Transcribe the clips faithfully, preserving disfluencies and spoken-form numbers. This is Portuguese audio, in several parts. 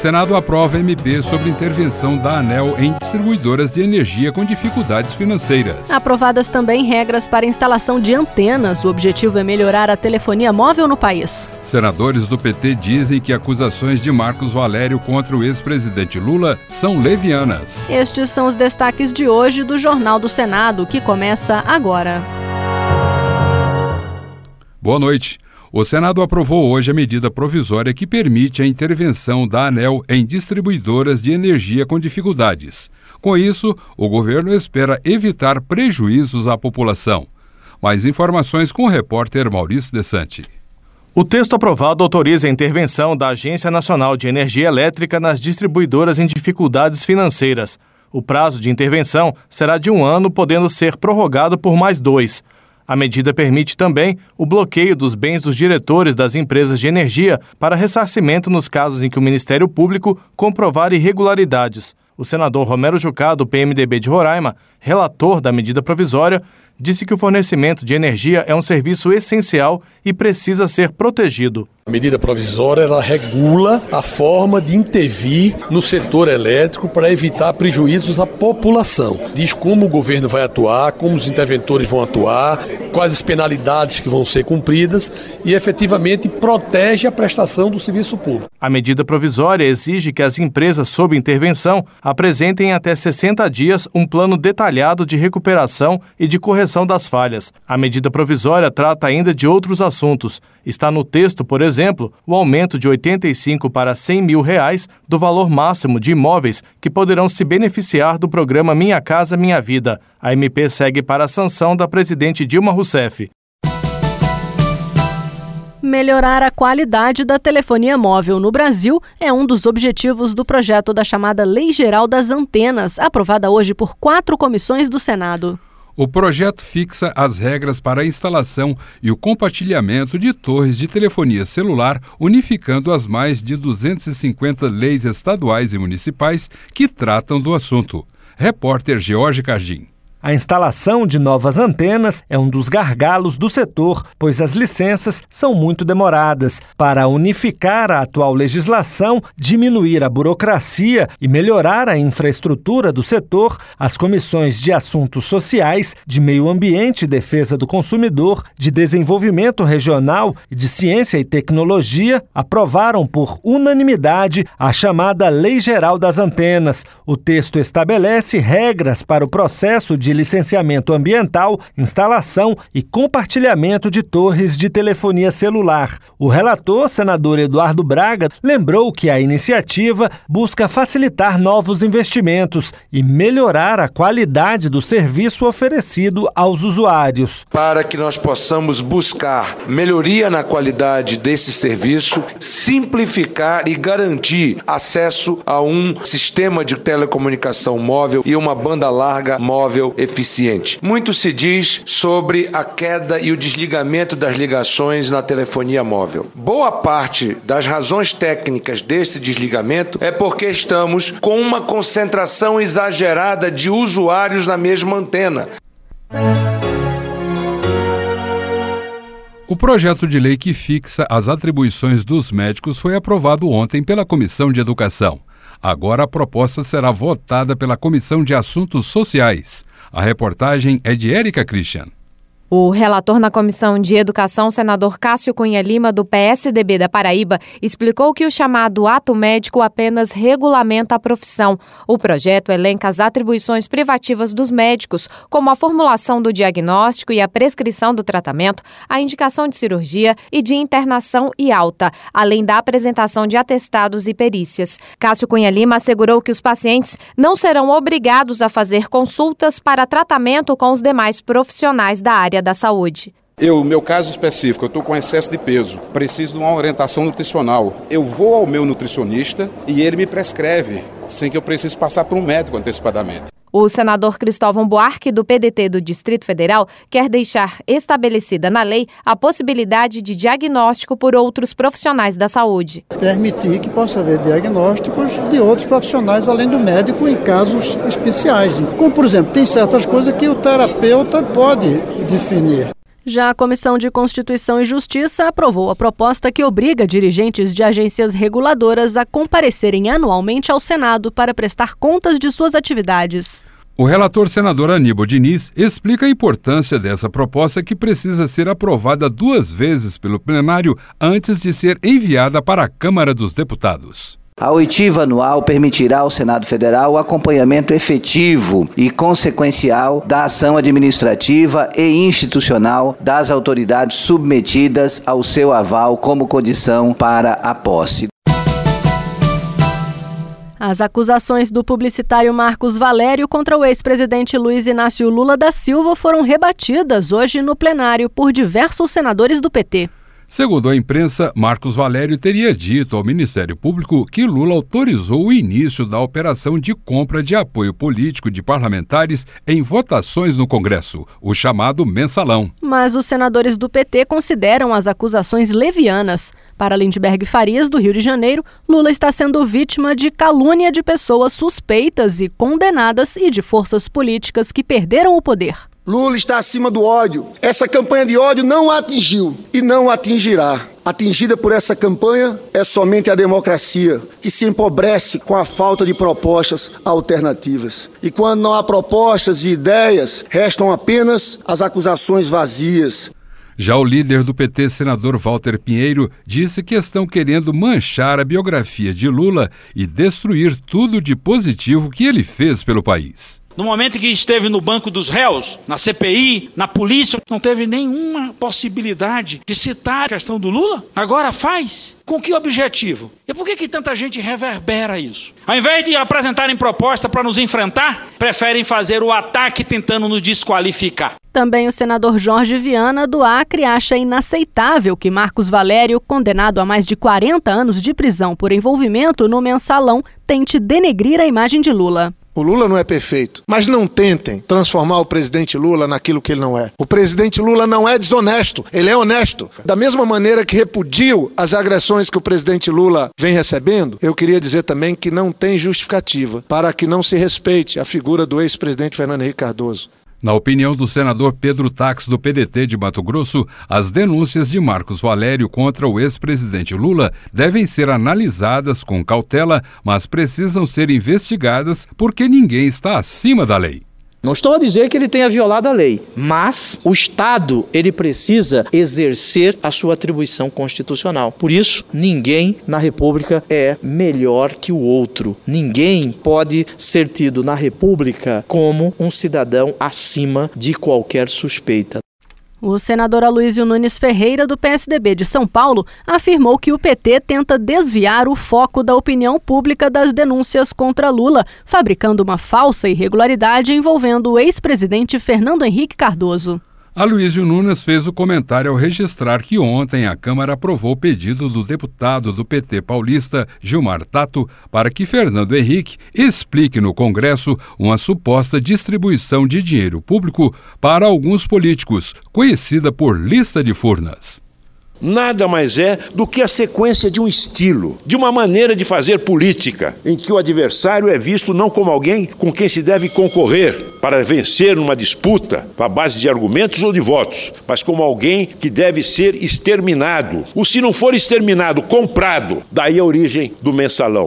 Senado aprova M P sobre intervenção da ANEEL em distribuidoras de energia com dificuldades financeiras. Aprovadas também regras para instalação de antenas. O objetivo é melhorar a telefonia móvel no país. Senadores do P T dizem que acusações de Marcos Valério contra o ex-presidente Lula são levianas. Estes são os destaques de hoje do Jornal do Senado, que começa agora. Boa noite. O Senado aprovou hoje a medida provisória que permite a intervenção da ANEEL em distribuidoras de energia com dificuldades. Com isso, o governo espera evitar prejuízos à população. Mais informações com o repórter Maurício Desante. O texto aprovado autoriza a intervenção da Agência Nacional de Energia Elétrica nas distribuidoras em dificuldades financeiras. O prazo de intervenção será de um ano, podendo ser prorrogado por mais dois. A medida permite também o bloqueio dos bens dos diretores das empresas de energia para ressarcimento nos casos em que o Ministério Público comprovar irregularidades. O senador Romero Jucá, do P M D B de Roraima, relator da medida provisória, disse que o fornecimento de energia é um serviço essencial e precisa ser protegido. A medida provisória ela regula a forma de intervir no setor elétrico para evitar prejuízos à população. Diz como o governo vai atuar, como os interventores vão atuar, quais as penalidades que vão ser cumpridas e efetivamente protege a prestação do serviço público. A medida provisória exige que as empresas sob intervenção apresentem até sessenta dias um plano detalhado de recuperação e de correção das falhas. A medida provisória trata ainda de outros assuntos. Está no texto, por exemplo, o aumento de oitenta e cinco para cem mil reais do valor máximo de imóveis que poderão se beneficiar do programa Minha Casa Minha Vida. A M P segue para a sanção da presidente Dilma Rousseff. Melhorar a qualidade da telefonia móvel no Brasil é um dos objetivos do projeto da chamada Lei Geral das Antenas, aprovada hoje por quatro comissões do Senado. O projeto fixa as regras para a instalação e o compartilhamento de torres de telefonia celular, unificando as mais de duzentas e cinquenta leis estaduais e municipais que tratam do assunto. Repórter George Cardim. A instalação de novas antenas é um dos gargalos do setor, pois as licenças são muito demoradas. Para unificar a atual legislação, diminuir a burocracia e melhorar a infraestrutura do setor, as comissões de Assuntos Sociais, de Meio Ambiente e Defesa do Consumidor, de Desenvolvimento Regional e de Ciência e Tecnologia aprovaram por unanimidade a chamada Lei Geral das Antenas. O texto estabelece regras para o processo de licenciamento ambiental, instalação e compartilhamento de torres de telefonia celular. O relator, senador Eduardo Braga, lembrou que a iniciativa busca facilitar novos investimentos e melhorar a qualidade do serviço oferecido aos usuários. Para que nós possamos buscar melhoria na qualidade desse serviço, simplificar e garantir acesso a um sistema de telecomunicação móvel e uma banda larga móvel eficiente. Muito se diz sobre a queda e o desligamento das ligações na telefonia móvel. Boa parte das razões técnicas desse desligamento é porque estamos com uma concentração exagerada de usuários na mesma antena. O projeto de lei que fixa as atribuições dos médicos foi aprovado ontem pela Comissão de Educação. Agora a proposta será votada pela Comissão de Assuntos Sociais. A reportagem é de Érica Christian. O relator na Comissão de Educação, senador Cássio Cunha Lima, do P S D B da Paraíba, explicou que o chamado ato médico apenas regulamenta a profissão. O projeto elenca as atribuições privativas dos médicos, como a formulação do diagnóstico e a prescrição do tratamento, a indicação de cirurgia e de internação e alta, além da apresentação de atestados e perícias. Cássio Cunha Lima assegurou que os pacientes não serão obrigados a fazer consultas para tratamento com os demais profissionais da área da saúde. Eu, no meu caso específico, eu estou com excesso de peso, preciso de uma orientação nutricional. Eu vou ao meu nutricionista e ele me prescreve, sem que eu precise passar por um médico antecipadamente. O senador Cristóvão Buarque, do P D T do Distrito Federal, quer deixar estabelecida na lei a possibilidade de diagnóstico por outros profissionais da saúde. Permitir que possa haver diagnósticos de outros profissionais, além do médico, em casos especiais. Como, por exemplo, tem certas coisas que o terapeuta pode definir. Já a Comissão de Constituição e Justiça aprovou a proposta que obriga dirigentes de agências reguladoras a comparecerem anualmente ao Senado para prestar contas de suas atividades. O relator senador Aníbal Diniz explica a importância dessa proposta que precisa ser aprovada duas vezes pelo plenário antes de ser enviada para a Câmara dos Deputados. A oitiva anual permitirá ao Senado Federal o acompanhamento efetivo e consequencial da ação administrativa e institucional das autoridades submetidas ao seu aval como condição para a posse. As acusações do publicitário Marcos Valério contra o ex-presidente Luiz Inácio Lula da Silva foram rebatidas hoje no plenário por diversos senadores do P T. Segundo a imprensa, Marcos Valério teria dito ao Ministério Público que Lula autorizou o início da operação de compra de apoio político de parlamentares em votações no Congresso, o chamado mensalão. Mas os senadores do P T consideram as acusações levianas. Para Lindbergh Farias, do Rio de Janeiro, Lula está sendo vítima de calúnia de pessoas suspeitas e condenadas e de forças políticas que perderam o poder. Lula está acima do ódio. Essa campanha de ódio não a atingiu e não a atingirá. Atingida por essa campanha é somente a democracia, que se empobrece com a falta de propostas alternativas. E quando não há propostas e ideias, restam apenas as acusações vazias. Já o líder do P T, senador Walter Pinheiro, disse que estão querendo manchar a biografia de Lula e destruir tudo de positivo que ele fez pelo país. No momento em que esteve no banco dos réus, na C P I, na polícia, não teve nenhuma possibilidade de citar a questão do Lula? Agora faz? Com que objetivo? E por que que tanta gente reverbera isso? Ao invés de apresentarem proposta para nos enfrentar, preferem fazer o ataque tentando nos desqualificar. Também o senador Jorge Viana, do Acre, acha inaceitável que Marcos Valério, condenado a mais de quarenta anos de prisão por envolvimento no mensalão, tente denegrir a imagem de Lula. O Lula não é perfeito, mas não tentem transformar o presidente Lula naquilo que ele não é. O presidente Lula não é desonesto, ele é honesto. Da mesma maneira que repudio as agressões que o presidente Lula vem recebendo, eu queria dizer também que não tem justificativa para que não se respeite a figura do ex-presidente Fernando Henrique Cardoso. Na opinião do senador Pedro Tax, do P D T de Mato Grosso, as denúncias de Marcos Valério contra o ex-presidente Lula devem ser analisadas com cautela, mas precisam ser investigadas porque ninguém está acima da lei. Não estou a dizer que ele tenha violado a lei, mas o Estado, ele precisa exercer a sua atribuição constitucional. Por isso, ninguém na República é melhor que o outro. Ninguém pode ser tido na República como um cidadão acima de qualquer suspeita. O senador Aloysio Nunes Ferreira, do P S D B de São Paulo, afirmou que o P T tenta desviar o foco da opinião pública das denúncias contra Lula, fabricando uma falsa irregularidade envolvendo o ex-presidente Fernando Henrique Cardoso. Aloysio Nunes fez o comentário ao registrar que ontem a Câmara aprovou o pedido do deputado do P T paulista, Gilmar Tato, para que Fernando Henrique explique no Congresso uma suposta distribuição de dinheiro público para alguns políticos, conhecida por lista de Furnas. Nada mais é do que a sequência de um estilo, de uma maneira de fazer política, em que o adversário é visto não como alguém com quem se deve concorrer para vencer numa disputa à base de argumentos ou de votos, mas como alguém que deve ser exterminado. Ou se não for exterminado, comprado, daí a origem do mensalão.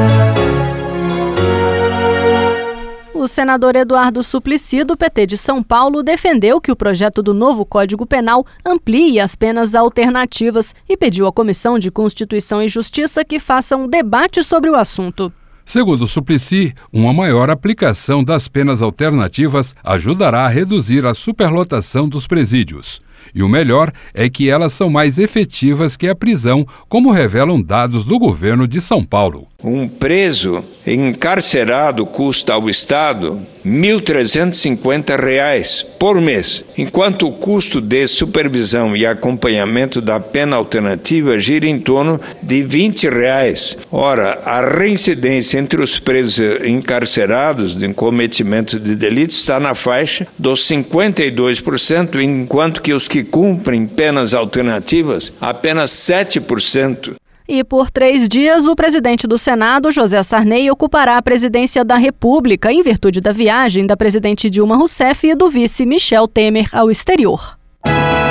O senador Eduardo Suplicy, do P T de São Paulo, defendeu que o projeto do novo Código Penal amplie as penas alternativas e pediu à Comissão de Constituição e Justiça que faça um debate sobre o assunto. Segundo Suplicy, uma maior aplicação das penas alternativas ajudará a reduzir a superlotação dos presídios. E o melhor é que elas são mais efetivas que a prisão, como revelam dados do governo de São Paulo. Um preso encarcerado custa ao Estado mil trezentos e cinquenta reais por mês, enquanto o custo de supervisão e acompanhamento da pena alternativa gira em torno de vinte reais. Ora, a reincidência entre os presos encarcerados de cometimento de delitos está na faixa dos cinquenta e dois por cento, enquanto que os que cumprem penas alternativas, apenas sete por cento. E por três dias, o presidente do Senado, José Sarney, ocupará a presidência da República em virtude da viagem da presidente Dilma Rousseff e do vice Michel Temer ao exterior.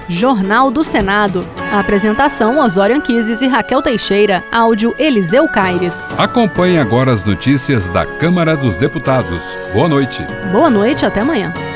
Jornal do Senado. A apresentação, Osório Anquises e Raquel Teixeira. Áudio, Eliseu Caires. Acompanhe agora as notícias da Câmara dos Deputados. Boa noite. Boa noite, até amanhã.